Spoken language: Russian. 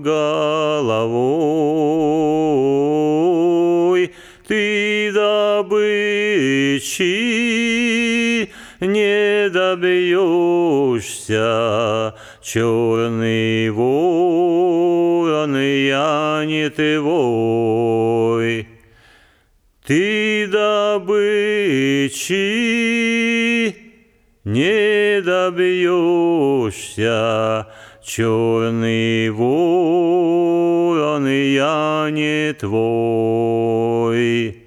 головой. Ты добычи не добьешься, черный ворон, я не твой. Ты добычи не добьешься, черный ворон, я не твой.